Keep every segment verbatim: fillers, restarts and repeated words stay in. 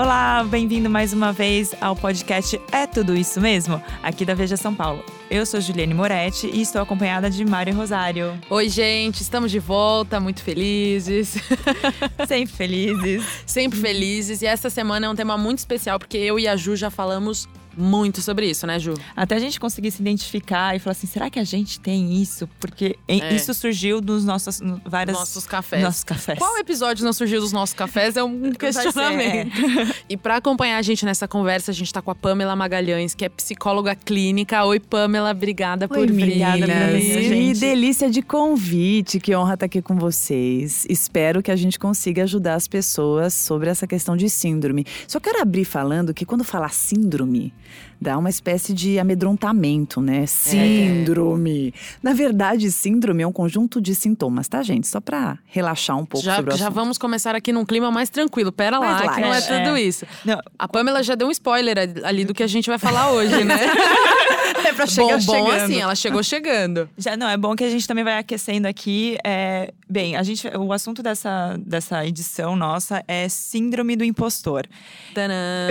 Olá, bem-vindo mais uma vez ao podcast É Tudo Isso Mesmo? Aqui da Veja São Paulo. Eu sou Juliane Moretti e estou acompanhada de Mário Rosário. Oi, gente, estamos de volta, muito felizes. Sempre felizes. Sempre felizes. E essa semana é um tema muito especial, porque eu e a Ju já falamos muito sobre isso, né, Ju? Até a gente conseguir se identificar e falar assim, será que a gente tem isso? Porque é. isso surgiu dos nossos várias nossos cafés. Nossos cafés. Qual episódio não surgiu dos nossos cafés é um questionamento. E para acompanhar a gente nessa conversa, a gente tá com a Pamela Magalhães, que é psicóloga clínica. Oi, Pamela, obrigada Oi, por vir. Obrigada por vir, gente. Que delícia de convite, que honra estar aqui com vocês. Espero que a gente consiga ajudar as pessoas sobre essa questão de síndrome. Só quero abrir falando que quando falar síndrome, dá uma espécie de amedrontamento, né? Síndrome. É. Na verdade, síndrome é um conjunto de sintomas, tá, gente? Só pra relaxar um pouco já, sobre o Já assunto. vamos começar aqui num clima mais tranquilo. Pera lá, mais que não é, é tudo é. isso. Não. A Pamela já deu um spoiler ali do que a gente vai falar hoje, né? É pra chegar bom, bom chegando. assim, ela chegou chegando. Já não, é bom que a gente também vai aquecendo aqui. É, bem, a gente, o assunto dessa, dessa edição nossa é síndrome do impostor. Tadã!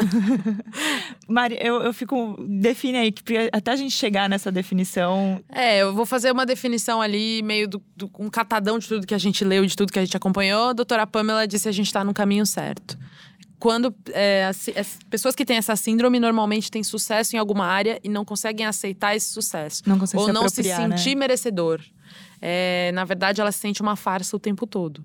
Mari, eu, eu fico… Define aí, que até a gente chegar nessa definição… É, eu vou fazer uma definição ali, meio do, do, um catadão de tudo que a gente leu, de tudo que a gente acompanhou. A doutora Pamela disse que a gente tá no caminho certo. Quando é, as, as pessoas que têm essa síndrome normalmente têm sucesso em alguma área e não conseguem aceitar esse sucesso. Não conseguem Ou se não se sentir né? merecedor. É, na verdade, ela se sente uma farsa o tempo todo.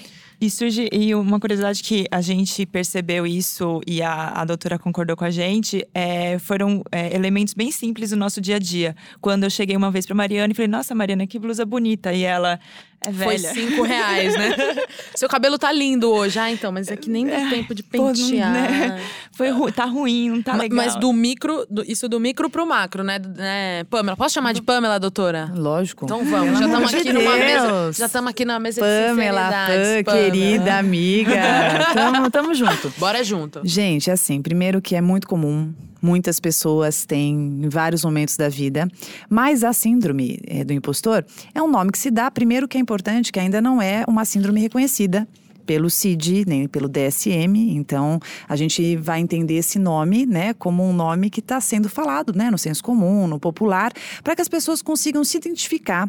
E surge, e uma curiosidade que a gente percebeu isso e a, a doutora concordou com a gente, é, foram é, elementos bem simples do nosso dia a dia. Quando eu cheguei uma vez pra Mariana e falei, nossa, Mariana, que blusa bonita. E ela, é velha. Foi cinco reais, né? Seu cabelo tá lindo hoje. Ah, então, mas é que nem deu tempo de pentear. Pô, não, né? Foi ru- tá ruim, não tá legal. Mas do micro, do, isso do micro pro macro, né? né? Pamela, posso chamar de Pamela, doutora? Lógico. Então vamos, já estamos aqui numa mesa. Já estamos aqui numa mesa Pamela, de sinceridades. Pam, querida amiga. tamo, tamo junto. Bora junto. Gente, assim, primeiro que é muito comum. Muitas pessoas têm em vários momentos da vida. Mas a síndrome é, do impostor é um nome que se dá, primeiro que é importante, que ainda não é uma síndrome reconhecida pelo C I D, nem pelo D S M. Então, a gente vai entender esse nome, né, como um nome que está sendo falado, né, no senso comum, no popular, para que as pessoas consigam se identificar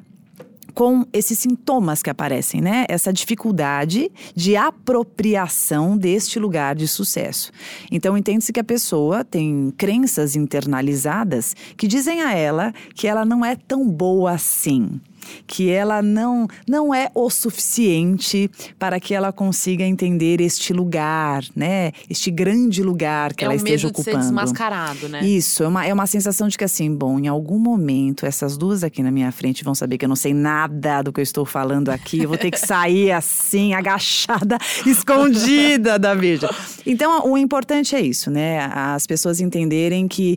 com esses sintomas que aparecem, né? Essa dificuldade de apropriação deste lugar de sucesso. Então, entende-se que a pessoa tem crenças internalizadas que dizem a ela que ela não é tão boa assim. Que ela não, não é o suficiente para que ela consiga entender este lugar, né? Este grande lugar que é ela esteja ocupando. É o medo de ser desmascarado, né? Isso, é uma, é uma sensação de que assim, bom, em algum momento essas duas aqui na minha frente vão saber que eu não sei nada do que eu estou falando aqui. Eu vou ter que sair assim, agachada, escondida da Veja. Então, o importante é isso, né? As pessoas entenderem que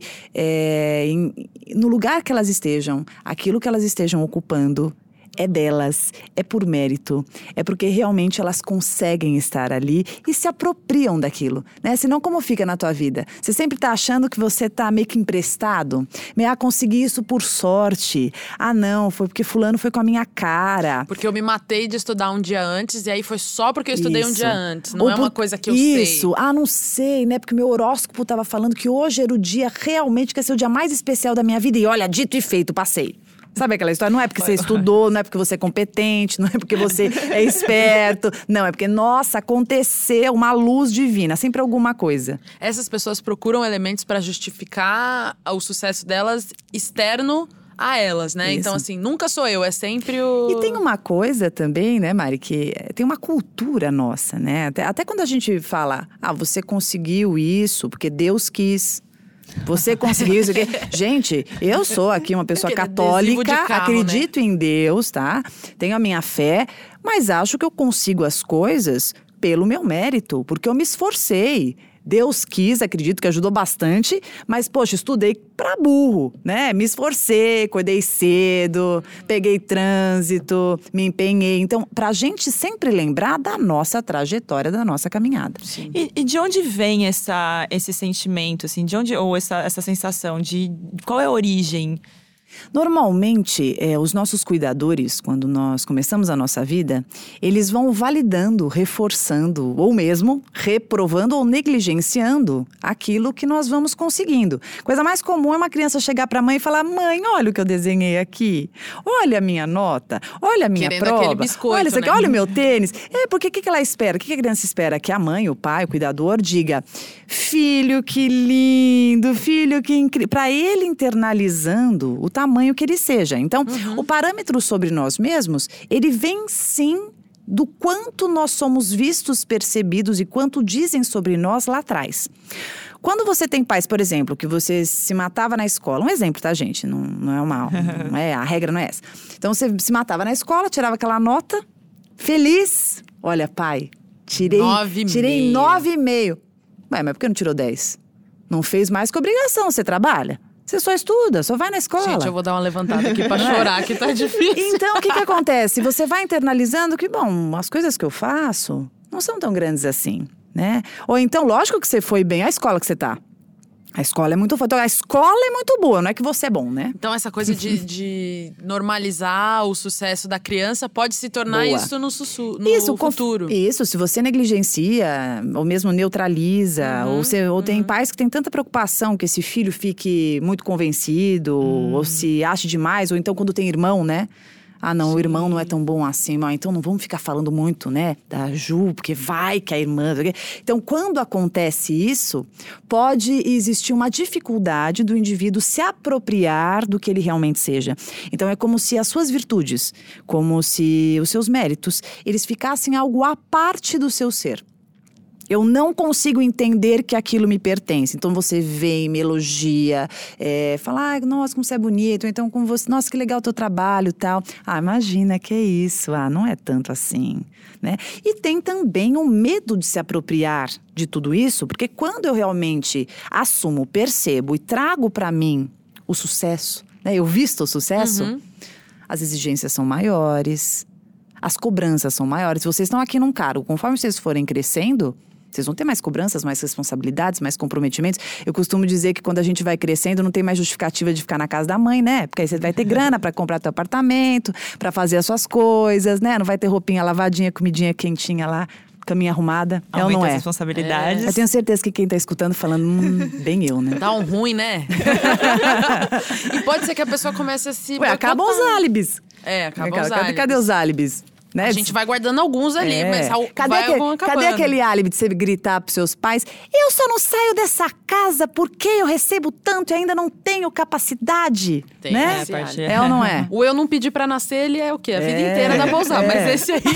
é, em, no lugar que elas estejam, aquilo que elas estejam ocupando é delas, é por mérito, é porque realmente elas conseguem estar ali e se apropriam daquilo, né? Senão, como fica na tua vida? Você sempre tá achando que você tá meio que emprestado? Ah, consegui isso por sorte. Ah, não, foi porque fulano foi com a minha cara. Porque eu me matei de estudar um dia antes e aí foi só porque eu estudei isso. um dia antes. Não Ou é por... uma coisa que eu isso. sei. Isso, ah, não sei, né? Porque meu horóscopo tava falando que hoje era o dia realmente que ia ser o dia mais especial da minha vida. E olha, dito e feito, passei. Sabe aquela história? Não é porque você estudou, não é porque você é competente, não é porque você é esperto. Não, é porque, nossa, aconteceu uma luz divina, sempre alguma coisa. Essas pessoas procuram elementos para justificar o sucesso delas externo a elas, né? Isso. Então, assim, nunca sou eu, é sempre o… E tem uma coisa também, né, Mari, que tem uma cultura nossa, né? Até, até quando a gente fala, ah, você conseguiu isso porque Deus quis… Você conseguiu isso aqui. Gente, eu sou aqui uma pessoa católica, carro, acredito né? em Deus, tá? Tenho a minha fé, mas acho que eu consigo as coisas pelo meu mérito, porque eu me esforcei. Deus quis, acredito que ajudou bastante, mas, poxa, estudei pra burro, né? Me esforcei, acordei cedo, peguei trânsito, me empenhei. Então, pra gente sempre lembrar da nossa trajetória, da nossa caminhada. Sim. E, e de onde vem essa, esse sentimento, assim? De onde, ou essa, essa sensação de… Qual é a origem? Normalmente, é, os nossos cuidadores, quando nós começamos a nossa vida, eles vão validando, reforçando, ou mesmo reprovando ou negligenciando aquilo que nós vamos conseguindo. Coisa mais comum é uma criança chegar para a mãe e falar: mãe, olha o que eu desenhei aqui, olha a minha nota, olha a minha Querendo prova, aquele biscoito, olha isso aqui, né? olha o meu tênis. É, porque o que, que ela espera? O que, que a criança espera? Que a mãe, o pai, o cuidador diga: filho, que lindo, filho, que incrível. Para ele internalizando o tamanho que ele seja. Então, uhum. o parâmetro sobre nós mesmos, ele vem sim do quanto nós somos vistos, percebidos e quanto dizem sobre nós lá atrás. Quando você tem pais, por exemplo, que você se matava na escola, um exemplo, tá, gente? Não, não é uma, não é, a regra não é essa. Então, você se matava na escola, tirava aquela nota, feliz. Olha, pai, tirei nove tirei nove e meio. Ué, mas por que não tirou dez? Não fez mais que obrigação, você trabalha. Você só estuda, só vai na escola. Gente, eu vou dar uma levantada aqui pra chorar, que tá difícil. Então, o que que acontece? Você vai internalizando que, bom, as coisas que eu faço não são tão grandes assim, né? Ou então, lógico que você foi bem, a escola que você tá. A escola é muito boa. A escola é muito boa, não é que você é bom, né? Então, essa coisa de, de normalizar o sucesso da criança pode se tornar Boa. isso no, sussu, no isso, futuro. Isso, se você negligencia, ou mesmo neutraliza, Uhum, ou, você, ou uhum. tem pais que têm tanta preocupação que esse filho fique muito convencido, uhum. ou se ache demais, ou então quando tem irmão, né? Ah, não, Sim. o irmão não é tão bom assim. Mas então não vamos ficar falando muito, né, da Ju, porque vai que a irmã... Então, quando acontece isso, pode existir uma dificuldade do indivíduo se apropriar do que ele realmente seja. Então, é como se as suas virtudes, como se os seus méritos, eles ficassem algo à parte do seu ser. Eu não consigo entender que aquilo me pertence. Então, você vem, me elogia, é, fala, ah, nossa, como você é bonito. Ou então, como você, nossa, que legal o teu trabalho e tal. Ah, imagina, que isso. Ah, não é tanto assim, né? E tem também o medo de se apropriar de tudo isso, porque quando eu realmente assumo, percebo e trago para mim o sucesso, né? Eu visto o sucesso, uhum. as exigências são maiores, as cobranças são maiores. Se vocês estão aqui num cargo, conforme vocês forem crescendo, vocês vão ter mais cobranças, mais responsabilidades, mais comprometimentos. Eu costumo dizer que quando a gente vai crescendo, não tem mais justificativa de ficar na casa da mãe, né? Porque aí você vai ter grana para comprar teu apartamento, para fazer as suas coisas, né? Não vai ter roupinha lavadinha, comidinha quentinha lá, caminha arrumada. É ou não é? As responsabilidades. É. Eu tenho certeza que quem tá escutando falando, hum, bem eu, né? Dá um ruim, né? E pode ser que a pessoa comece a se... Ué, acabam os álibis. É, acabam cadê, os álibis. Cadê os álibis? Né? A gente vai guardando alguns ali, é. mas cadê vai aquele, vão acabando. Cadê aquele álibi de você gritar pros seus pais? Eu só não saio dessa casa porque eu recebo tanto e ainda não tenho capacidade. Tem, né? É, é ou não é? O eu não pedi pra nascer, ele é o quê? A vida é. inteira dá pra usar, é. mas esse aí…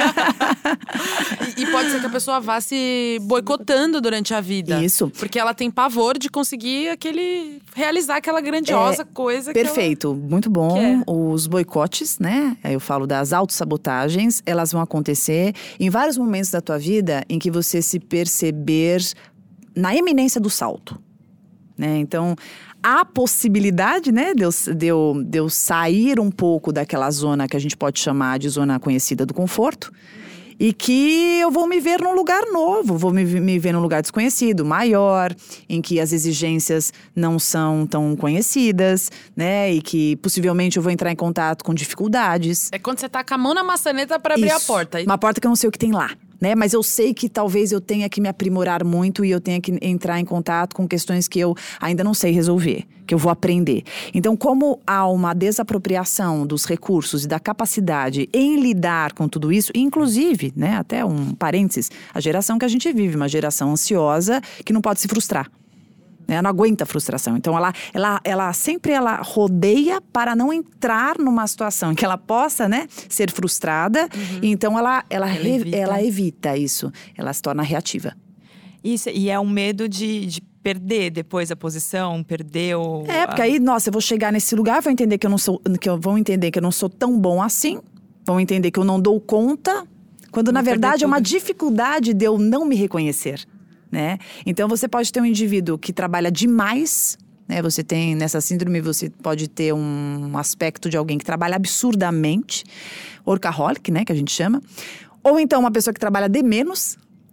e, e pode ser que a pessoa vá se boicotando durante a vida. Isso. Porque ela tem pavor de conseguir aquele… realizar aquela grandiosa é, coisa que Perfeito, ela, muito bom. É. Os boicotes, né? Eu falo das autossabotagens, elas vão acontecer em vários momentos da tua vida em que você se perceber na iminência do salto, né? Então, há possibilidade, né, de eu, de, eu, de eu sair um pouco daquela zona que a gente pode chamar de zona conhecida do conforto. E que eu vou me ver num lugar novo, vou me, me ver num lugar desconhecido, maior, em que as exigências não são tão conhecidas, né? E que possivelmente eu vou entrar em contato com dificuldades. É quando você tá com a mão na maçaneta para abrir Isso, a porta. Uma porta que eu não sei o que tem lá. Né? Mas eu sei que talvez eu tenha que me aprimorar muito e eu tenha que entrar em contato com questões que eu ainda não sei resolver, que eu vou aprender. Então, como há uma desapropriação dos recursos e da capacidade em lidar com tudo isso, inclusive, né, até um parênteses, a geração que a gente vive, uma geração ansiosa que não pode se frustrar. Ela não aguenta a frustração. Então, ela, ela, ela sempre ela rodeia para não entrar numa situação em que ela possa, né, ser frustrada. Uhum. Então, ela, ela, ela, re, evita. ela evita isso. Ela se torna reativa. Isso, e é um medo de, de perder depois a posição, perder o… É, porque aí, nossa, eu vou chegar nesse lugar, vou entender que eu não sou… que eu, vão entender que eu não sou tão bom assim. Vão entender que eu não dou conta. Quando, vou na verdade, é uma dificuldade de eu não me reconhecer. Né? Então, você pode ter um indivíduo que trabalha demais, né? Você tem, nessa síndrome, você pode ter um aspecto de alguém que trabalha absurdamente, workaholic, né? Que a gente chama. Ou então, uma pessoa que trabalha de menos,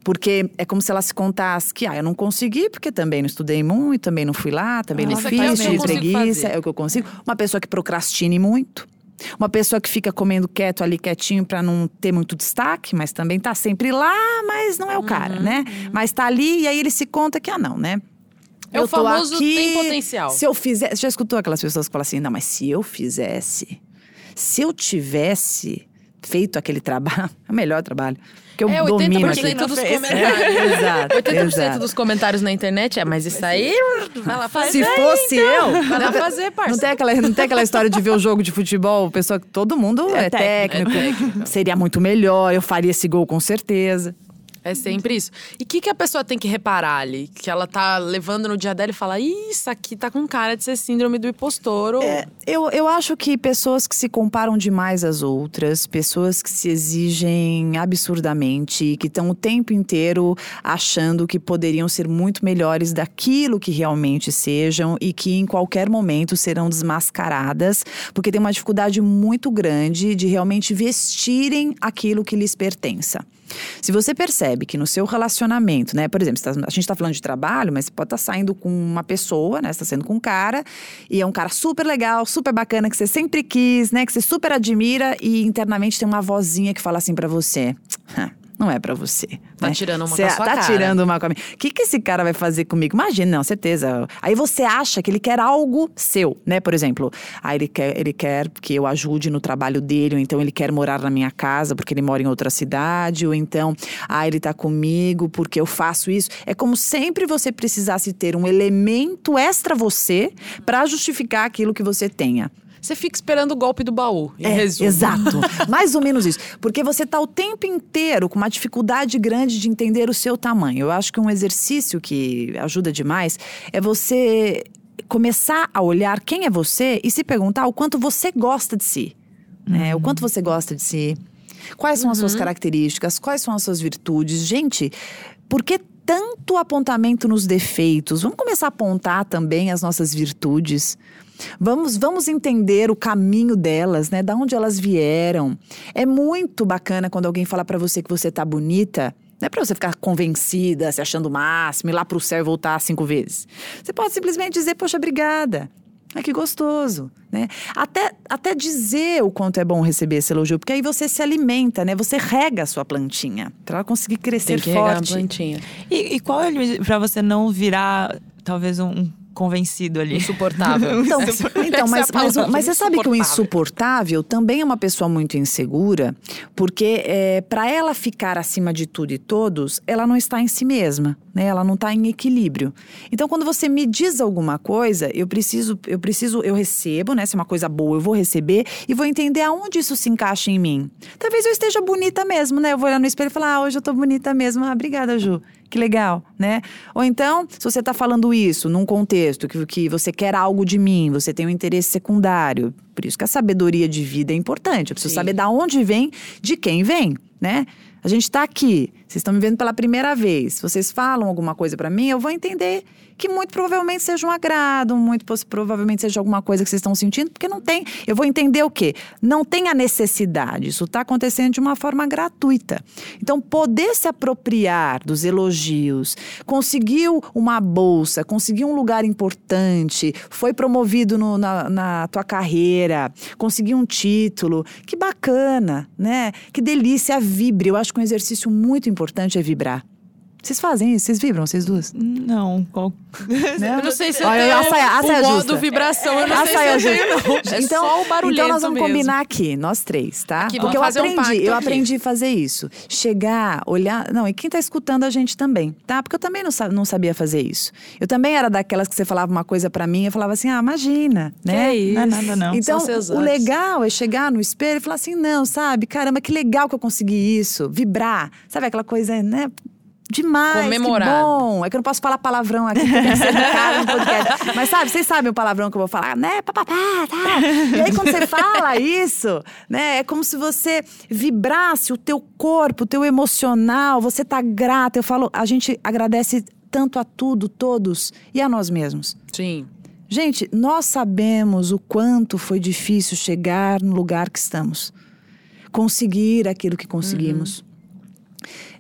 Porque é como se ela se contasse que, ah, eu não consegui porque também não estudei muito, também não fui lá, também não Nossa, fiz, que é o que eu tive consigo preguiça, fazer. é o que eu consigo. Uma pessoa que procrastine muito. Uma pessoa que fica comendo quieto ali, quietinho, pra não ter muito destaque, mas também tá sempre lá, mas não é o cara, Uhum, né? Mas tá ali e aí ele se conta que, ah, não, né? É o Eu tô famoso aqui, tem potencial. Se eu fizesse. Você já escutou aquelas pessoas que falam assim, não, mas se eu fizesse, se eu tivesse feito aquele trabalho, é o melhor trabalho. Que eu É, domino oitenta por aqui. cento dos fez. comentários. É, exato, oitenta por cento exato. dos comentários na internet é, mas isso aí, vai lá fazer. Se fosse eu, Vai lá fazer, parça. não tem, aquela, não tem aquela história de ver o jogo de futebol, pessoa que todo mundo é, É técnico, técnico. seria muito melhor, eu faria esse gol com certeza. É sempre isso. E o que, que a pessoa tem que reparar ali? Que ela tá levando no dia dela e fala, "Ih, isso aqui tá com cara de ser síndrome do impostor. Ou... É, eu, eu acho que pessoas que se comparam demais às outras, pessoas que se exigem absurdamente, que estão o tempo inteiro achando que poderiam ser muito melhores daquilo que realmente sejam e que em qualquer momento serão desmascaradas, porque tem uma dificuldade muito grande de realmente vestirem aquilo que lhes pertença. Se você percebe que no seu relacionamento, né, por exemplo, você tá, a gente está falando de trabalho, mas você pode estar tá saindo com uma pessoa, né, você está saindo com um cara, e é um cara super legal, super bacana, que você sempre quis, né, que você super admira, e internamente tem uma vozinha que fala assim pra você, não é pra você. Tá né? tirando uma Cê com a sua tá cara. tirando uma com a minha. O que, que esse cara vai fazer comigo? Imagina, não, certeza. Aí você acha que ele quer algo seu, né? Por exemplo, ah, ele quer, ele quer que eu ajude no trabalho dele, ou então ele quer morar na minha casa porque ele mora em outra cidade, ou então, ah, ele tá comigo porque eu faço isso. É como sempre você precisasse ter um elemento extra você pra justificar aquilo que você tenha. Você fica esperando o golpe do baú, em É, resumo. exato. Mais ou menos isso. Porque você tá o tempo inteiro com uma dificuldade grande de entender o seu tamanho. Eu acho que um exercício que ajuda demais é você começar a olhar quem é você e se perguntar o quanto você gosta de si. Né? O quanto você gosta de si. Quais são as suas características? Quais são as suas virtudes? Gente, por que tanto apontamento nos defeitos? Vamos começar a apontar também as nossas virtudes. Vamos, vamos entender o caminho delas, né? Da onde elas vieram. É muito bacana quando alguém fala pra você que você tá bonita. Não é pra você ficar convencida, se achando o máximo, ir lá pro céu e voltar cinco vezes. Você pode simplesmente dizer, poxa, obrigada. Ai, que gostoso, né? Até, até dizer o quanto é bom receber esse elogio, porque aí você se alimenta, né? Você rega a sua plantinha, pra ela conseguir crescer Tem que regar a forte. plantinha. E, e qual é o limite pra você não virar, talvez, um, um convencido ali? Insuportável. Então, Essa- então essa é a mas, mas, palavra, mas você sabe que o insuportável. insuportável também é uma pessoa muito insegura, porque é, para ela ficar acima de tudo e todos, ela não está em si mesma, né? Ela não está em equilíbrio. Então, quando você me diz alguma coisa, eu preciso, eu preciso, eu recebo, né? Se é uma coisa boa, eu vou receber e vou entender aonde isso se encaixa em mim. Talvez eu esteja bonita mesmo, né? Eu vou olhar no espelho e falar, ah, hoje eu tô bonita mesmo. Ah, obrigada, Ju. Que legal, né? Ou então, se você está falando isso num contexto que, que você quer algo de mim, você tem um interesse secundário. Por isso que a sabedoria de vida é importante. Eu preciso Sim. saber de onde vem, de quem vem, né? A gente está aqui, vocês estão me vendo pela primeira vez. Se vocês falam alguma coisa para mim, eu vou entender que muito provavelmente seja um agrado, muito poss- provavelmente seja alguma coisa que vocês estão sentindo, porque não tem. Eu vou entender o quê? Não tem a necessidade. Isso está acontecendo de uma forma gratuita. Então, poder se apropriar dos elogios, conseguiu uma bolsa, conseguiu um lugar importante, foi promovido no, na, na tua carreira, conseguiu um título. Que bacana, né? Que delícia, vibre. Eu acho que um exercício muito importante é vibrar. Vocês fazem isso? Vocês vibram, vocês duas? Não, qual... Eu não sei se eu Olha, tenho a saia- a o saia modo justa. vibração, eu não A sei saia se eu tenho, não. justa. É então, só o barulhento então nós vamos mesmo. combinar aqui, nós três, tá? Aqui, Porque vamos eu fazer um aprendi, pacto eu aqui. aprendi a fazer isso. Chegar, olhar… Não, e quem tá escutando a gente também, tá? Porque eu também não, sa- não sabia fazer isso. Eu também era daquelas que você falava uma coisa pra mim, eu falava assim, ah, imagina, né? Que isso? Não é nada, não. Então, São seus o olhos. legal é chegar no espelho e falar assim, não, sabe? Caramba, que legal que eu consegui isso. Vibrar. Sabe aquela coisa, né? Demais, Comemorar. que bom. É que eu não posso falar palavrão aqui, porque tem que ser educado no podcast. Mas sabe, vocês sabem o palavrão que eu vou falar, né? Pá, pá, pá, tá. E aí quando você fala isso, né? É como se você vibrasse o teu corpo, o teu emocional. Você tá grata. Eu falo, a gente agradece tanto a tudo, todos, e a nós mesmos. Sim. Gente, nós sabemos o quanto foi difícil chegar no lugar que estamos. Conseguir aquilo que conseguimos.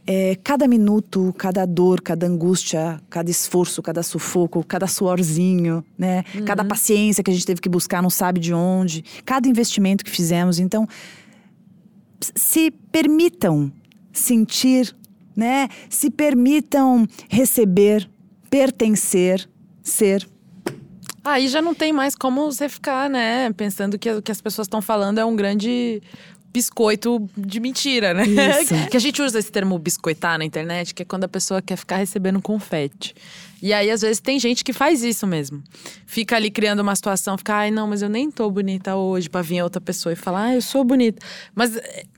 é, cada minuto, cada dor, cada angústia, cada esforço, cada sufoco, cada suorzinho, né? Uhum. Cada paciência que a gente teve que buscar, não sabe de onde. Cada investimento que fizemos. Então, se permitam sentir, né? Se permitam receber, pertencer, ser. Aí já não tem mais como você ficar, né? Pensando que o que as pessoas estão falando é um grande biscoito de mentira, né? Isso. Que a gente usa esse termo biscoitar na internet, que é quando a pessoa quer ficar recebendo confete. E aí, às vezes, tem gente que faz isso mesmo. Fica ali criando uma situação, fica, ai, não, mas eu nem tô bonita hoje, pra vir outra pessoa e falar, ah, eu sou bonita. Mas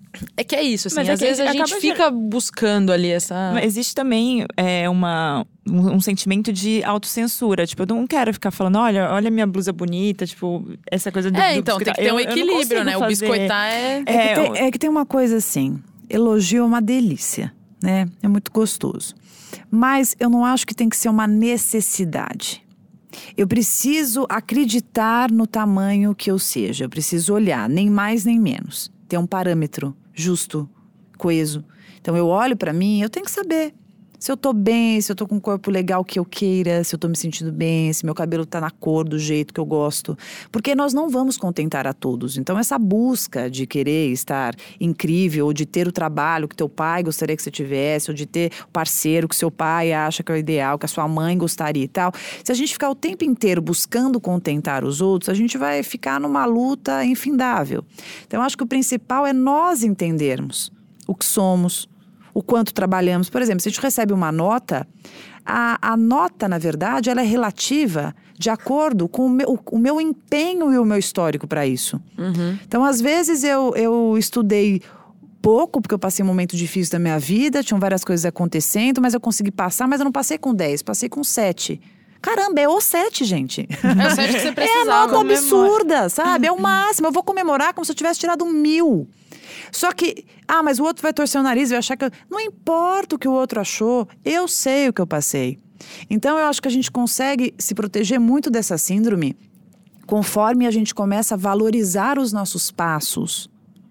é que é isso, assim, mas às é vezes a gente fica de... buscando ali essa… Mas existe também é, uma, um, um sentimento de autocensura. Tipo, eu não quero ficar falando, olha, olha minha blusa bonita, tipo, essa coisa do… É, do então, tem que ter eu, um equilíbrio, né? Fazer. O biscoitar é… É, é, que tem, é que tem uma coisa assim, elogio é uma delícia, né? É muito gostoso. Mas eu não acho que tem que ser uma necessidade. Eu preciso acreditar no tamanho que eu seja. Eu preciso olhar, nem mais nem menos. Ter um parâmetro justo, coeso. Então eu olho pra mim, eu tenho que saber se eu tô bem, se eu tô com um corpo legal que eu queira, se eu tô me sentindo bem, se meu cabelo tá na cor do jeito que eu gosto. Porque nós não vamos contentar a todos. Então essa busca de querer estar incrível, ou de ter o trabalho que teu pai gostaria que você tivesse, ou de ter o parceiro que seu pai acha que é o ideal, que a sua mãe gostaria e tal. Se a gente ficar o tempo inteiro buscando contentar os outros, a gente vai ficar numa luta infindável. Então eu acho que o principal é nós entendermos o que somos, o quanto trabalhamos. Por exemplo, se a gente recebe uma nota, a, a nota, na verdade, ela é relativa de acordo com o meu, o meu empenho e o meu histórico para isso. Uhum. Então, às vezes, eu, eu estudei pouco, porque eu passei um momento difícil da minha vida, tinham várias coisas acontecendo, mas eu consegui passar, mas eu não passei com dez, passei com sete. Caramba, é o sete, gente. É o sete que você precisava. É a nota absurda, sabe? É o máximo. Eu vou comemorar como se eu tivesse tirado um mil. Só que, ah, mas o outro vai torcer o nariz e vai achar que… Eu... Não importa o que o outro achou, eu sei o que eu passei. Então, eu acho que a gente consegue se proteger muito dessa síndrome conforme a gente começa a valorizar os nossos passos.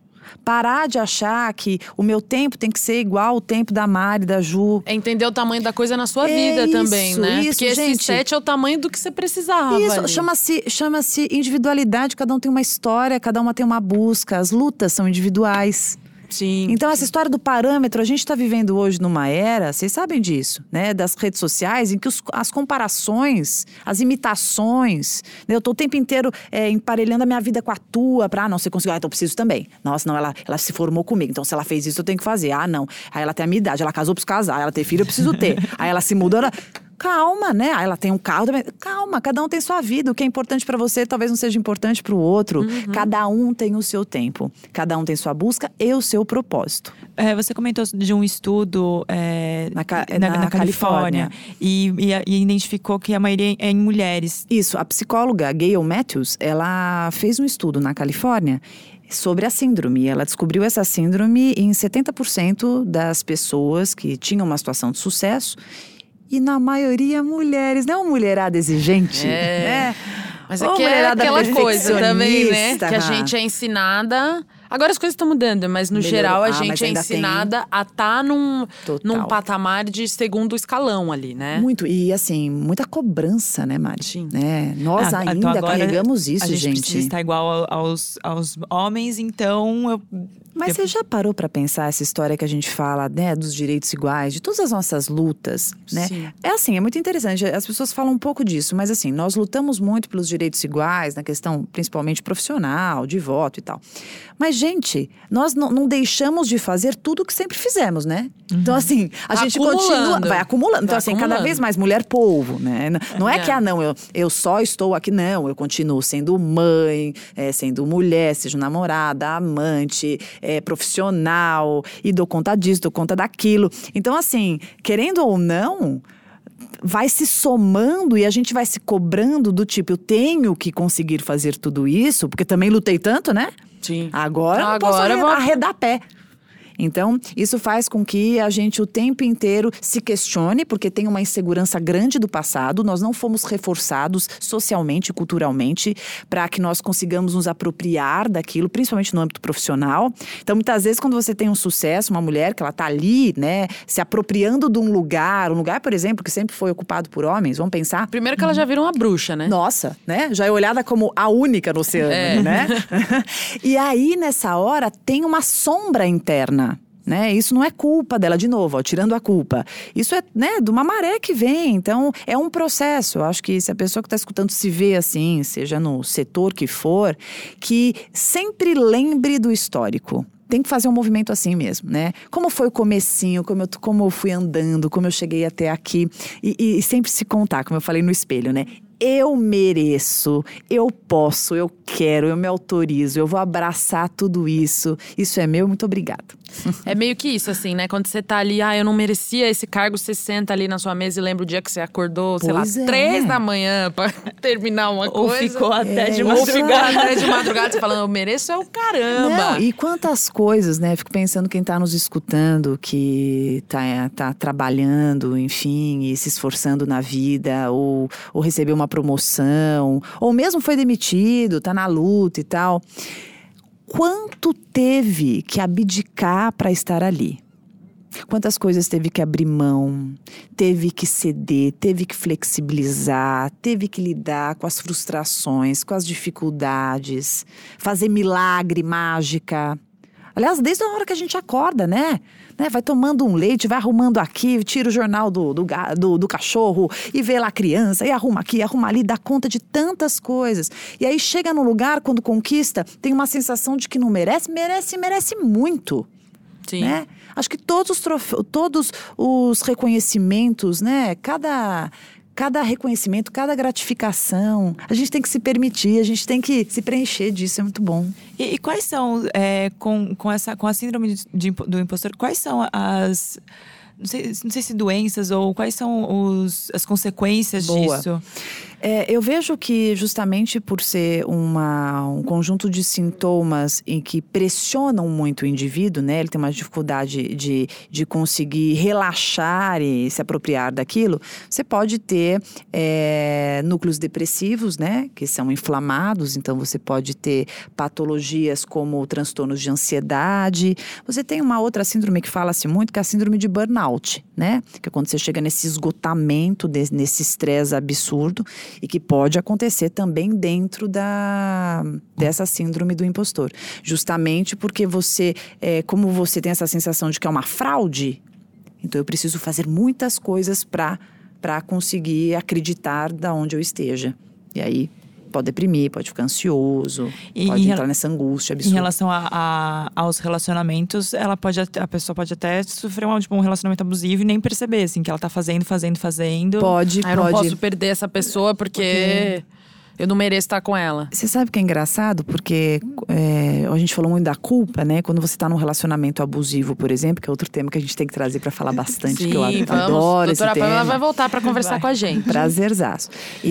Parar de achar que o meu tempo tem que ser igual ao tempo da Mari, da Ju. É entender o tamanho da coisa na sua é vida isso, também, né? Isso, Porque gente. esse sete é o tamanho do que você precisava. Isso, chama-se, chama-se individualidade. Cada um tem uma história, cada uma tem uma busca. As lutas são individuais. Sim. Então, essa história do parâmetro, a gente está vivendo hoje numa era, vocês sabem disso, né? Das redes sociais, em que os, as comparações, as imitações, né? Eu tô o tempo inteiro é, emparelhando a minha vida com a tua, pra, ah, não, você conseguiu, ah, então eu preciso também. Nossa, não, ela, ela se formou comigo, então se ela fez isso, eu tenho que fazer. Ah, não. Aí ela tem a minha idade, ela casou, eu preciso casar. Ela tem filho, eu preciso ter. Aí ela se mudou, ela… Calma, né? Aí ela tem um carro também. Calma, cada um tem sua vida. O que é importante pra você talvez não seja importante pro outro. Uhum. Cada um tem o seu tempo. Cada um tem sua busca e o seu propósito. É, você comentou de um estudo é, na, na, na, na Califórnia, Califórnia. E, e, e identificou que a maioria é em mulheres. Isso, a psicóloga Gail Matthews, ela fez um estudo na Califórnia sobre a síndrome. Ela descobriu essa síndrome em setenta por cento das pessoas que tinham uma situação de sucesso. E na maioria, mulheres. Não é uma mulherada exigente, é. né? Mas é que é aquela coisa também, né? Que a gente é ensinada… Agora as coisas estão mudando, mas no Melhorou. geral a Ah, gente é ensinada tem... a estar tá num, num patamar de segundo escalão ali, né? Muito. E assim, muita cobrança, né, Mari? Sim. É, nós ah, ainda então carregamos isso, a gente. A gente gente. precisa estar igual aos, aos homens, então… Eu... Mas você já parou pra pensar essa história que a gente fala, né, dos direitos iguais, de todas as nossas lutas, né? Sim. É assim, é muito interessante, as pessoas falam um pouco disso, mas assim, nós lutamos muito pelos direitos iguais, na questão principalmente profissional, de voto e tal. Mas, gente, nós não, não deixamos de fazer tudo o que sempre fizemos, né? Uhum. Então, assim, a gente continua, vai acumulando. Então, vai assim, acumulando. Cada vez mais mulher polvo, né? Não é, é que, ah, não, eu, eu só estou aqui, não, eu continuo sendo mãe, é, sendo mulher, seja namorada, amante… É, profissional, e dou conta disso, dou conta daquilo. Então, assim, querendo ou não, vai se somando e a gente vai se cobrando do tipo, eu tenho que conseguir fazer tudo isso, porque também lutei tanto, né? Sim. Agora, Agora eu posso arredar, vou... arredar pé. Então, isso faz com que a gente o tempo inteiro se questione, porque tem uma insegurança grande do passado. Nós não fomos reforçados socialmente e culturalmente para que nós consigamos nos apropriar daquilo, principalmente no âmbito profissional. Então, muitas vezes, quando você tem um sucesso, uma mulher que ela está ali, né, se apropriando de um lugar, um lugar, por exemplo, que sempre foi ocupado por homens, vamos pensar. Primeiro que ela já virou uma bruxa, né? Nossa, né? Já é olhada como a única no oceano, É. né? E aí, nessa hora, tem uma sombra interna. Né? Isso não é culpa dela, de novo, ó, tirando a culpa. Isso é, né, de uma maré que vem. Então, é um processo. Eu acho que se a pessoa que está escutando se vê assim, seja no setor que for, que sempre lembre do histórico. Tem que fazer um movimento assim mesmo, né? Como foi o comecinho, como eu, como eu fui andando, como eu cheguei até aqui. E, e sempre se contar, como eu falei no espelho, né? Eu mereço, eu posso, eu quero, eu me autorizo, eu vou abraçar tudo isso. Isso é meu, muito obrigada. É meio que isso, assim, né? Quando você tá ali, ah, eu não merecia esse cargo, você senta ali na sua mesa e lembra o dia que você acordou, sei Pois lá, é. três da manhã pra terminar uma Ou coisa. ficou até É, de Ou ficou madrugada. até de madrugada, você falando, eu mereço é o caramba. Não, e quantas coisas, né? Fico pensando quem tá nos escutando, que tá, tá trabalhando, enfim, e se esforçando na vida, ou, ou recebeu uma promoção, ou mesmo foi demitido, tá na luta e tal. Quanto teve que abdicar para estar ali? Quantas coisas teve que abrir mão, teve que ceder, teve que flexibilizar, teve que lidar com as frustrações, com as dificuldades, fazer milagre, mágica. Aliás, desde a hora que a gente acorda, né? né? Vai tomando um leite, vai arrumando aqui, tira o jornal do, do, do, do cachorro e vê lá a criança, e arruma aqui, arruma ali, dá conta de tantas coisas. E aí chega no lugar, quando conquista, tem uma sensação de que não merece, merece, merece muito. Sim. Né? Acho que todos os, trofe... todos os reconhecimentos, né? Cada... Cada reconhecimento, cada gratificação, a gente tem que se permitir, a gente tem que se preencher disso, é muito bom. E, e quais são, é, com, com, essa, com a síndrome de, de, do impostor, quais são as, não sei, não sei se doenças ou quais são os, as consequências Boa. disso? É, eu vejo que justamente por ser uma, um conjunto de sintomas em que pressionam muito o indivíduo, né? Ele tem uma dificuldade de, de conseguir relaxar e se apropriar daquilo. Você pode ter é, núcleos depressivos, né? Que são inflamados, então você pode ter patologias como transtornos de ansiedade. Você tem uma outra síndrome que fala-se muito, que é a síndrome de burnout, né? Que é quando você chega nesse esgotamento, de, nesse estresse absurdo. E que pode acontecer também dentro da, dessa síndrome do impostor. Justamente porque você, é, como você tem essa sensação de que é uma fraude, então eu preciso fazer muitas coisas para para conseguir acreditar da onde eu esteja. E aí pode deprimir, pode ficar ansioso, E pode em entrar rela- nessa angústia Em absurda. relação a, a- aos relacionamentos, ela pode até- a pessoa pode até sofrer um, tipo, um relacionamento abusivo e nem perceber, assim, que ela tá fazendo, fazendo, fazendo. Pode, Ah, eu não pode. posso perder essa pessoa porque eu não mereço estar com ela. Você sabe que é engraçado? Porque é, a gente falou muito da culpa, né? Quando você está num relacionamento abusivo, por exemplo, que é outro tema que a gente tem que trazer para falar bastante, que eu Sim, adoro vamos. esse Doutora tema. Pamela vai voltar para conversar Vai. com a gente. Prazerzaço.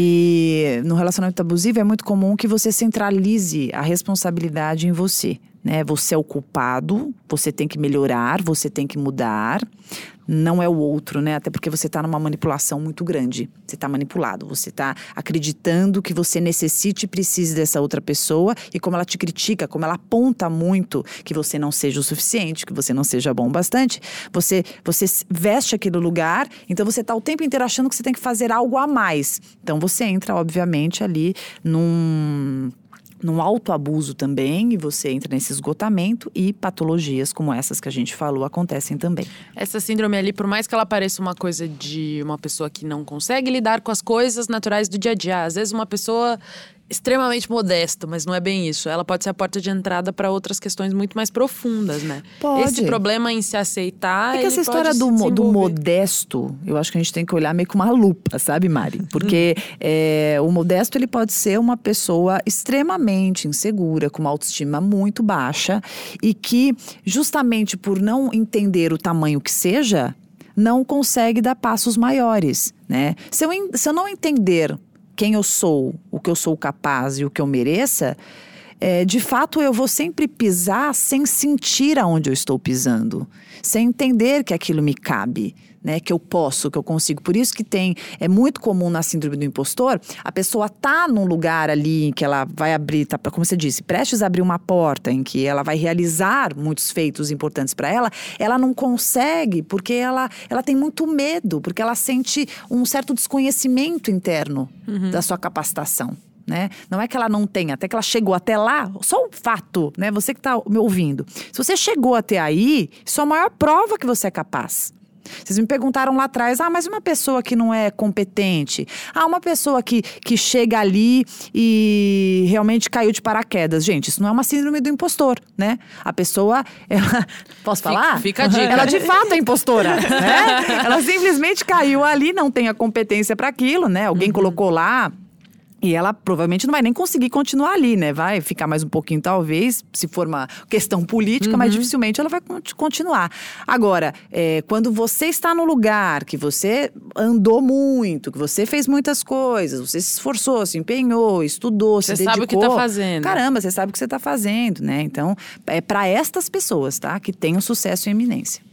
E no relacionamento abusivo é muito comum que você centralize a responsabilidade em você, né? Você é o culpado, você tem que melhorar, você tem que mudar. Não é o outro, né? Até porque você está numa manipulação muito grande. Você está manipulado, você está acreditando que você necessite e precise dessa outra pessoa. E como ela te critica, como ela aponta muito que você não seja o suficiente, que você não seja bom o bastante, você, você veste aquele lugar, então você está o tempo inteiro achando que você tem que fazer algo a mais. Então você entra, obviamente, ali num... num autoabuso também, e você entra nesse esgotamento, e patologias como essas que a gente falou acontecem também. Essa síndrome ali, por mais que ela pareça uma coisa de uma pessoa que não consegue lidar com as coisas naturais do dia a dia. Às vezes uma pessoa extremamente modesta, mas não é bem isso. Ela pode ser a porta de entrada para outras questões muito mais profundas, né? Pode. Esse problema em se aceitar, É que ele essa história pode do, se mo- do desenvolver. modesto, eu acho que a gente tem que olhar meio com uma lupa, sabe, Mari? Porque é, o modesto, ele pode ser uma pessoa extremamente insegura, com uma autoestima muito baixa, e que, justamente por não entender o tamanho que seja, não consegue dar passos maiores, né? Se eu, en- se eu não entender quem eu sou, o que eu sou capaz e o que eu mereça, é, de fato, eu vou sempre pisar sem sentir aonde eu estou pisando. Sem entender que aquilo me cabe. Né, que eu posso, que eu consigo. Por isso que tem, é muito comum na síndrome do impostor, a pessoa tá num lugar ali em que ela vai abrir, tá, como você disse, prestes a abrir uma porta em que ela vai realizar muitos feitos importantes para ela, ela não consegue porque ela, ela tem muito medo, porque ela sente um certo desconhecimento interno uhum. da sua capacitação. Né? Não é que ela não tenha, até que ela chegou até lá, só um fato, né? Você que está me ouvindo. Se você chegou até aí, isso é a maior prova que você é capaz. Vocês me perguntaram lá atrás, ah, mas uma pessoa que não é competente? Ah, uma pessoa que, que chega ali e realmente caiu de paraquedas. Gente, isso não é uma síndrome do impostor, né? A pessoa, ela… Posso falar? Fica, fica a dica. Ela de fato é impostora, né? Ela simplesmente caiu ali, não tem a competência para aquilo, né? Alguém uhum. colocou lá… E ela provavelmente não vai nem conseguir continuar ali, né? Vai ficar mais um pouquinho, talvez, se for uma questão política, uhum. mas dificilmente ela vai continuar. Agora, é, quando você está no lugar que você andou muito, que você fez muitas coisas, você se esforçou, se empenhou, estudou, você se dedicou… Você sabe o que está fazendo. Caramba, você sabe o que você está fazendo, né? Então, é para estas pessoas, tá? Que tenham sucesso e eminência.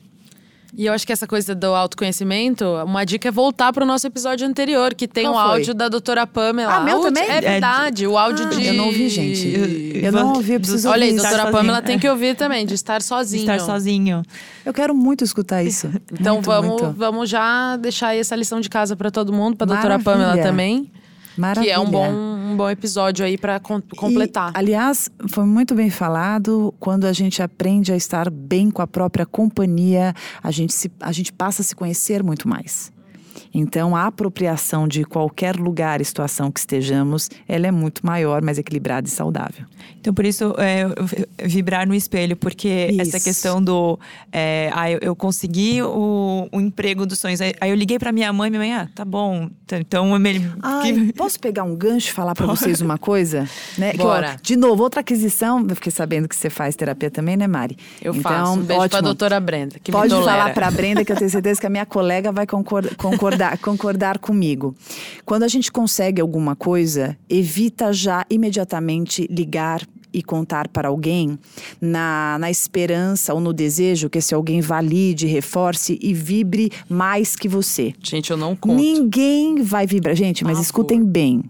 E eu acho que essa coisa do autoconhecimento, uma dica é voltar pro nosso episódio anterior, que tem o um áudio da doutora Pamela. Ah, meu também? É verdade, o áudio ah, de… Eu não ouvi, gente. Eu, eu não ouvi, eu preciso Olha ouvir. aí, doutora Estar Pamela sozinho. tem que ouvir também, de estar sozinho. Estar sozinho. Eu quero muito escutar isso. Então muito, vamos, muito. vamos já deixar aí essa lição de casa pra todo mundo, pra doutora Maravilha. Pamela também. Maravilha. Que é um bom, um bom episódio aí pra com, completar. E, aliás, foi muito bem falado, quando a gente aprende a estar bem com a própria companhia, a gente, se, a gente passa a se conhecer muito mais. Então, a apropriação de qualquer lugar e situação que estejamos, ela é muito maior, mais equilibrada e saudável. Então, por isso, é, vibrar no espelho, porque isso. essa questão do… É, ah, eu, eu consegui o, o emprego dos sonhos. Aí, aí eu liguei pra minha mãe, minha mãe, ah, tá bom. Então, eu me… Ai, posso pegar um gancho e falar pra vocês uma coisa? Né? Bora. Que, ó, de novo, outra aquisição, eu fiquei sabendo que você faz terapia também, né, Mari? Eu então, faço. Um beijo ótimo. pra doutora Brenda, que Pode me tolera. falar pra Brenda, que eu tenho certeza que a minha colega vai concordar, concordar, concordar comigo. Quando a gente consegue alguma coisa, evita já imediatamente ligar e contar para alguém na, na esperança ou no desejo que esse alguém valide, reforce e vibre mais que você. Gente, eu não conto. Ninguém vai vibrar. Gente, mas Ah, escutem por. bem.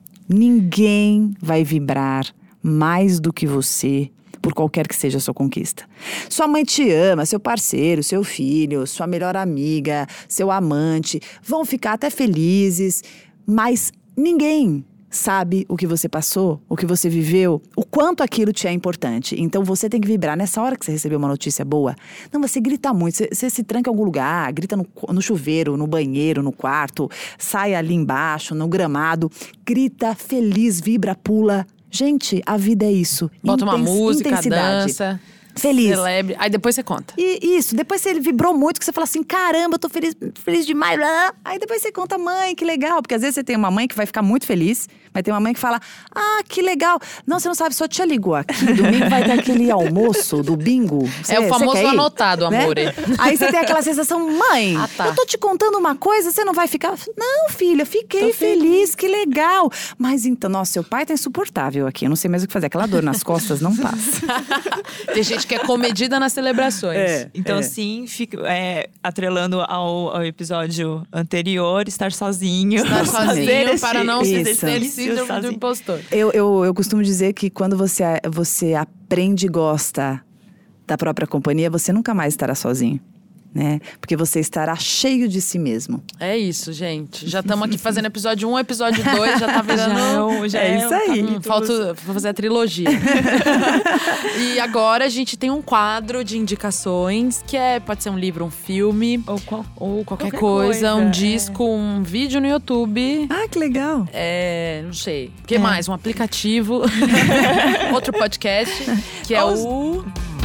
Ninguém vai vibrar mais do que você por qualquer que seja a sua conquista. Sua mãe te ama, seu parceiro, seu filho, sua melhor amiga, seu amante, vão ficar até felizes, mas ninguém sabe o que você passou, o que você viveu, o quanto aquilo te é importante. Então você tem que vibrar. Nessa hora que você recebeu uma notícia boa, não, você grita muito, você, você se tranca em algum lugar, grita no, no chuveiro, no banheiro, no quarto, sai ali embaixo, no gramado, grita feliz, vibra, pula. Gente, a vida é isso. Bota uma Intens- música, intensidade. dança. Feliz. Celebre. Aí depois você conta. E isso, depois você vibrou muito, que você fala assim, caramba, eu tô feliz, feliz demais. Aí depois você conta, mãe, que legal. Porque às vezes você tem uma mãe que vai ficar muito feliz, mas tem uma mãe que fala, ah, que legal. Não, você não sabe, sua tia ligou aqui, domingo vai ter aquele almoço do bingo. Você, é o famoso quer ir? anotado, Né? amor. Aí você tem aquela sensação, mãe, Ah, tá. eu tô te contando uma coisa, você não vai ficar… Não, filha, fiquei feliz, que legal. Mas então, nossa, seu pai tá insuportável aqui, eu não sei mais o que fazer. Aquela dor nas costas não passa. Tem gente que é comedida nas celebrações. É. Então, sim, fica, é, atrelando ao, ao episódio anterior, estar sozinho. Estar sozinho Esse- para não Isso. ser Isso, síndrome do sozinho. impostor. Eu, eu, eu costumo dizer que quando você, você aprende e gosta da própria companhia, você nunca mais estará sozinho, né? Porque você estará cheio de si mesmo. É isso, gente. Já estamos aqui fazendo episódio um, episódio dois, já tá virando… Já é um- já É é isso um aí. capítulo. Hum, falta vou fazer a trilogia. E agora a gente tem um quadro de indicações, que é, pode ser um livro, um filme, Ou qual? ou qualquer, Qualquer coisa, coisa, um é. disco, um vídeo no YouTube. Ah, que legal! É, não sei. O que É. mais? Um aplicativo. Outro podcast, que é Os- o…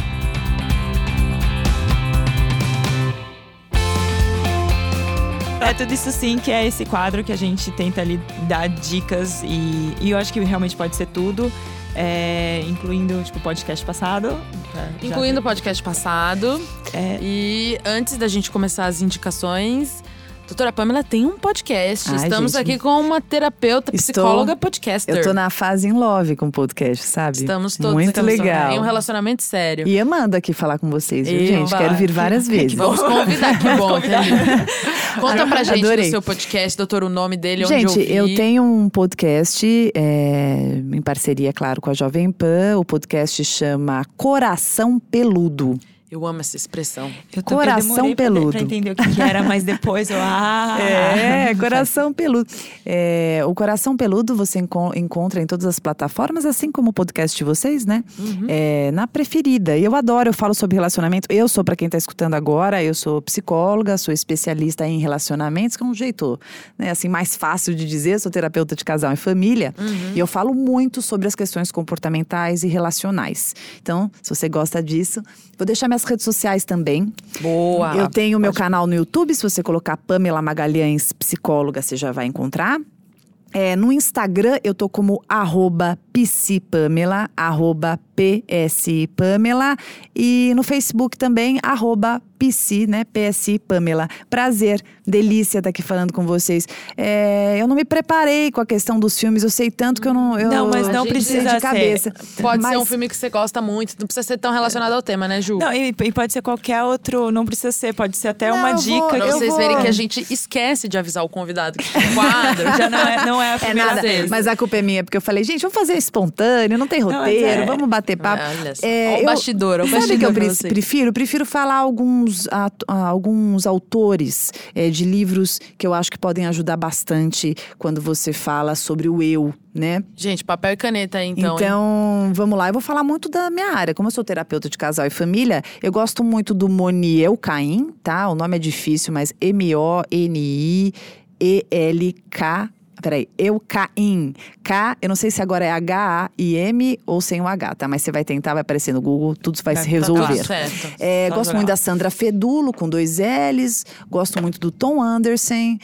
É tudo isso sim, que é esse quadro que a gente tenta ali dar dicas e, e eu acho que realmente pode ser tudo, é, incluindo tipo o podcast passado. já- já- Incluindo o podcast passado. É. E antes da gente começar as indicações, Doutora Pamela tem um podcast. Ai, Estamos gente. aqui com uma terapeuta, Estou- psicóloga, podcaster. Eu tô na fase in love com o podcast, sabe? Estamos todos Muito aqui legal. em um relacionamento sério. E amando aqui falar com vocês, viu, E gente? vai. Quero vir várias vezes. Vamos convidar, que bom. que Conta pra gente Adorei. do seu podcast, doutor, o nome dele, Gente, onde eu ouvir. tenho um podcast é, em parceria, claro, com a Jovem Pan. O podcast chama Coração Peludo. Eu amo essa expressão. Eu Coração eu demorei pra- peludo. Pra entender o que, que era, mas depois eu… Ah, É, Coração Peludo. É, o Coração Peludo você enco- encontra em todas as plataformas, assim como o podcast de vocês, né? É, na preferida. E eu adoro, eu falo sobre relacionamento. Eu sou, pra quem tá escutando agora, eu sou psicóloga, sou especialista em relacionamentos, que é um jeito, né, assim, mais fácil de dizer. Sou terapeuta de casal e família. E eu falo muito sobre as questões comportamentais e relacionais. Então, se você gosta disso, vou deixar minhas redes sociais também. Boa. Eu tenho o meu canal no YouTube, se você colocar Pamela Magalhães Psicóloga, você já vai encontrar. É, no Instagram, eu tô como arroba psipamela, arroba pspamela. E no Facebook também, arroba psi, né, psi Pamela. Prazer, delícia estar aqui falando com vocês. É, eu não me preparei com a questão dos filmes, eu sei tanto que eu não… Eu, Não, mas a não gente precisa de ser. cabeça. Pode Mas- ser um filme que você gosta muito, não precisa ser tão relacionado ao tema, né, Ju? Não, e, e pode ser qualquer outro, não precisa ser, pode ser até Não, uma eu dica. vou- que Pra eu vocês vou- verem que a gente esquece de avisar o convidado que tem quadro. Já não é, não é a É primeira nada, vez. mas a culpa é minha, porque eu falei, gente, vamos fazer espontâneo, não tem mas roteiro, é- vamos bater papo. Olha só, É, ó o eu- bastidor, ó o Sabe o bastidor que eu pra pre- você. prefiro? Prefiro falar alguns, at- ah, alguns autores é, de livros que eu acho que podem ajudar bastante quando você fala sobre o eu, né? Gente, papel e caneta aí, então. Então, hein? vamos lá. Eu vou falar muito da minha área. Como eu sou terapeuta de casal e família, eu gosto muito do Moniel Caim, tá? O nome é difícil, mas M O N I E L K. Peraí, Eucaim. K, eu não sei se agora é H A I M ou sem o H, tá? Mas você vai tentar, vai aparecer no Google, tudo vai se Tá, tá, resolver. Tá certo. É, Só gosto jogar muito lá. da Sandra Fedulo, com dois L's. Gosto muito do Tom Anderson.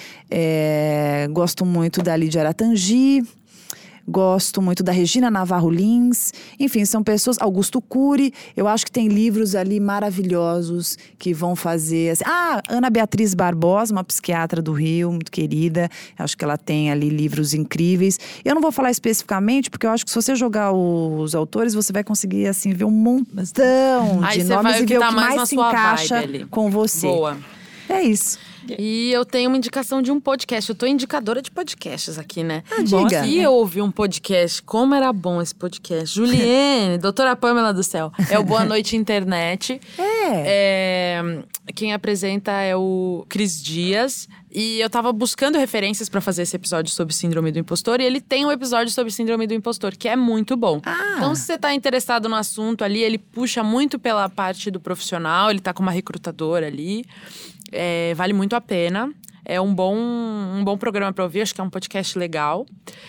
É, gosto muito da Lídia Aratangi. Gosto muito da Regina Navarro Lins. Enfim, são pessoas… Augusto Cury. Eu acho que tem livros ali maravilhosos que vão fazer… Assim, ah, Ana Beatriz Barbosa, uma psiquiatra do Rio, muito querida. Acho que ela tem ali livros incríveis. Eu não vou falar especificamente, porque eu acho que se você jogar os autores, você vai conseguir, assim, ver um montão Aí de você nomes vai e o que ver tá o que mais mais na se sua encaixa vibe ali. com você. Boa. É isso. E eu tenho uma indicação de um podcast. Eu tô indicadora de podcasts aqui, né? Ah, diga. E eu ouvi um podcast. Como era bom esse podcast. Juliene, doutora Pamela do céu. É o Boa Noite Internet. É. É, quem apresenta é o Cris Dias. E eu tava buscando referências pra fazer esse episódio sobre Síndrome do Impostor. E ele tem um episódio sobre Síndrome do Impostor, que é muito bom. Ah. Então, se você tá interessado no assunto ali, ele puxa muito pela parte do profissional. Ele tá com uma recrutadora ali. É, vale muito a pena. É um bom, um bom programa pra ouvir. Acho que é um podcast legal.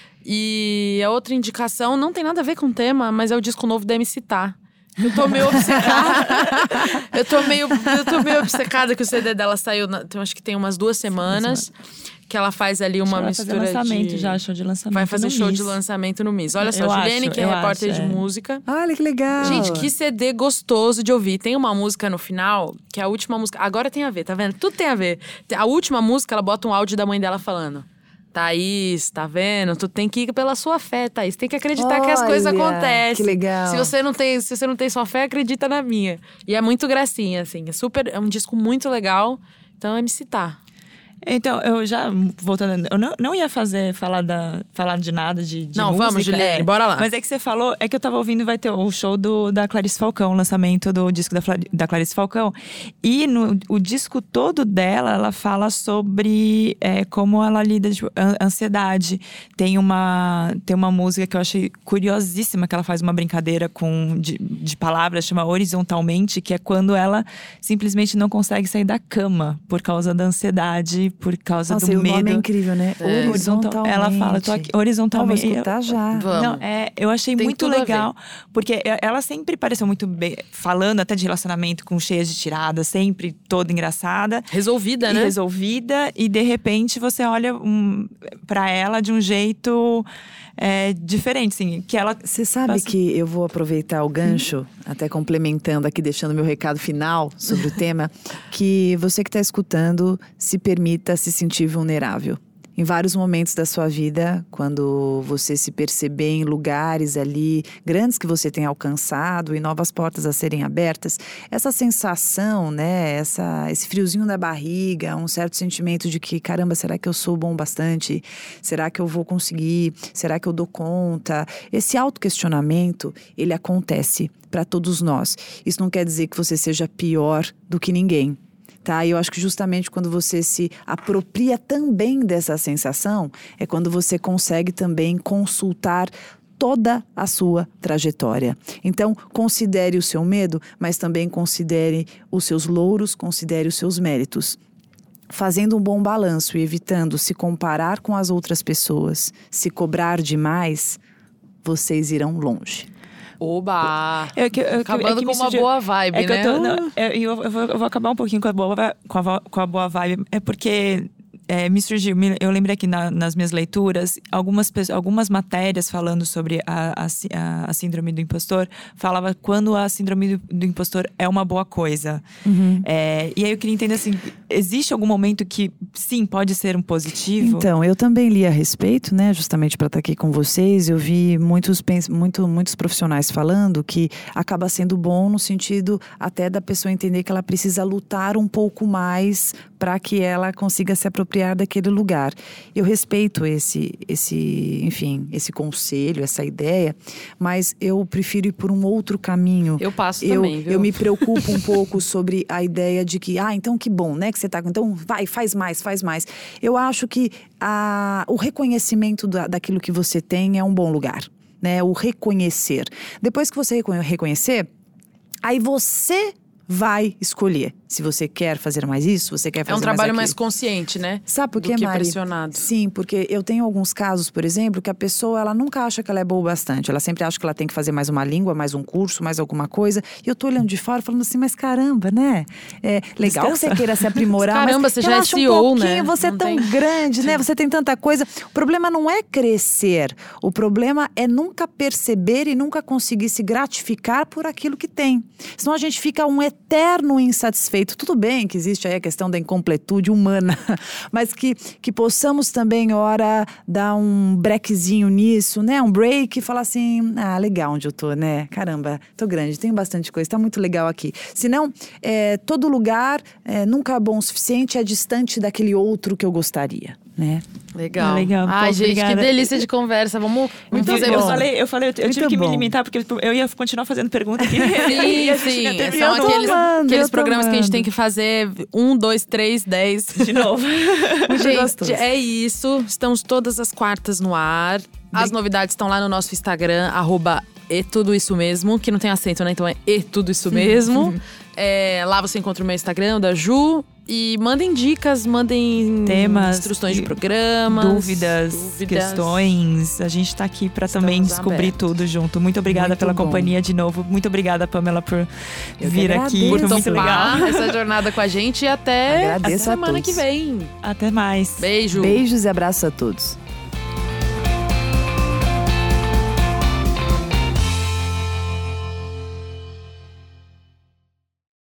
E a outra indicação não tem nada a ver com o tema, mas é o disco novo da M C Tá. Eu tô meio obcecada. eu, tô meio, eu tô meio obcecada que o C D dela saiu, na, então, acho que tem umas duas semanas. Que ela faz ali uma Ela vai mistura fazer lançamento de… já, show de lançamento Vai fazer no show Miss. de lançamento no Miss. Olha só, Eu Juliane, acho, que é eu repórter acho, de é. música. Olha que legal. Gente, que C D gostoso de ouvir. Tem uma música no final, que é a última música… Agora tem a ver, tá vendo? Tudo tem a ver. A última música, ela bota um áudio da mãe dela falando… Thaís, tá vendo? Tu tem que ir pela sua fé, Thaís. Tem que acreditar que as coisas Olha, acontecem. que legal. Se você não tem, se você não tem sua fé, acredita na minha. E é muito gracinha, assim. É super… É um disco muito legal. Então, é me citar. Então, eu já, voltando, eu não, não ia fazer, falar, da, falar de nada de, de Não, música. vamos, Juliane, é. bora lá. Mas é que você falou, é que eu tava ouvindo, vai ter o show do, da Clarice Falcão, o lançamento do disco da, Fla- da Clarice Falcão. E no, o disco todo dela, ela fala sobre é, como ela lida de an- ansiedade. Tem uma, tem uma música que eu achei curiosíssima, que ela faz uma brincadeira com, de, de palavras, chama Horizontalmente, que é quando ela simplesmente não consegue sair da cama por causa da ansiedade, por causa Nossa, do e o medo. nome é incrível, né? É. Horizontalmente. Ela fala, eu tô aqui horizontalmente. Ó, vou escutar já. Vamos. Não, é, eu achei Tem muito tudo a legal, porque ela sempre pareceu muito bem, falando até de relacionamento com cheias de tiradas, sempre toda engraçada. Resolvida, E né? resolvida, e de repente você olha um, pra ela de um jeito é, diferente, assim, que ela… Você sabe passa… que eu vou aproveitar o gancho, hum. até complementando aqui, deixando meu recado final sobre o tema, que você que está escutando se permita se sentir vulnerável. Em vários momentos da sua vida, quando você se perceber em lugares ali grandes que você tem alcançado e novas portas a serem abertas, essa sensação, né, essa, esse friozinho na barriga, um certo sentimento de que, caramba, será que eu sou bom bastante? Será que eu vou conseguir? Será que eu dou conta? Esse autoquestionamento, ele acontece para todos nós. Isso não quer dizer que você seja pior do que ninguém. Tá? E eu acho que justamente quando você se apropria também dessa sensação, é quando você consegue também consultar toda a sua trajetória. Então, considere o seu medo, mas também considere os seus louros, considere os seus méritos. Fazendo um bom balanço e evitando se comparar com as outras pessoas, se cobrar demais, vocês irão longe. Oba! É que, é, Acabando é que com uma surgiu, boa vibe, é que né? Eu, tô, não, é, eu, eu, vou, eu vou acabar um pouquinho com a boa, com a, com a boa vibe. É porque… É, me surgiu, eu lembrei aqui na, nas minhas leituras, algumas, algumas matérias falando sobre a, a, a síndrome do impostor, falava quando a síndrome do, do impostor é uma boa coisa. Uhum. É, e aí eu queria entender assim, existe algum momento que sim, pode ser um positivo? Então, eu também li a respeito, né, justamente para estar aqui com vocês. Eu vi muitos, muito, muitos profissionais falando que acaba sendo bom no sentido até da pessoa entender que ela precisa lutar um pouco mais para que ela consiga se apropriar daquele lugar. Eu respeito esse, esse, enfim, esse conselho, essa ideia, mas eu prefiro ir por um outro caminho. Eu passo eu, também, viu? Eu me preocupo um pouco sobre a ideia de que, ah, então que bom, né, que você tá, então vai, faz mais, faz mais. Eu acho que a, o reconhecimento da, daquilo que você tem é um bom lugar, né, o reconhecer. Depois que você reconhecer, aí você vai escolher se você quer fazer mais isso, você quer fazer mais É um trabalho mais, mais consciente, né? Sabe por quê, Do que Mari? pressionado. Sim, porque eu tenho alguns casos, por exemplo, que a pessoa, ela nunca acha que ela é boa o bastante. Ela sempre acha que ela tem que fazer mais uma língua, mais um curso, mais alguma coisa. E eu tô olhando de fora falando assim, mas caramba, né? É legal Descansa. que você queira se aprimorar, Caramba, mas você já é relaxa C E O, um pouquinho, né? você é Não tão tem- grande, né? Você tem tanta coisa. O problema não é crescer. O problema é nunca perceber e nunca conseguir se gratificar por aquilo que tem. Senão a gente fica um eterno insatisfeito. Tudo bem que existe aí a questão da incompletude humana, mas que, que possamos também, ora, dar um breakzinho nisso, né? Um break e falar assim, ah, legal onde eu tô, né? Caramba, tô grande, tenho bastante coisa, tá muito legal aqui. Senão, é, todo lugar é, nunca é bom o suficiente, é distante daquele outro que eu gostaria, né? Legal. Legal. Pô, Ai, gente, obrigada. que delícia de conversa. Vamos, vamos Eu, fazer eu bom. falei, eu falei, eu, eu tive Muito que me bom. limitar, porque eu ia continuar fazendo pergunta aqui. Sim, E a gente sim. já teve São outro- aqueles, amando, aqueles eu tô programas que a gente amando. tem que fazer um, dois, três, dez. De novo. Gente, gostoso. é isso. Estamos todas as quartas no ar. As novidades estão lá no nosso Instagram, arroba e tudo isso mesmo, que não tem acento, né? Então é e tudo isso mesmo. É, lá você encontra o meu Instagram, o da Ju. E mandem dicas, mandem Temas, instruções de e programas. Dúvidas, dúvidas. questões. A gente tá aqui pra Estamos também descobrir abertos. tudo junto. Muito obrigada Muito pela bom. companhia de novo. Muito obrigada, Pamela, por que vir aqui. agradeço. Foi Por muito legal. topar essa jornada com a gente. E até Agradeço a a semana todos. que vem. Até mais. Beijo. Beijos e abraços a todos.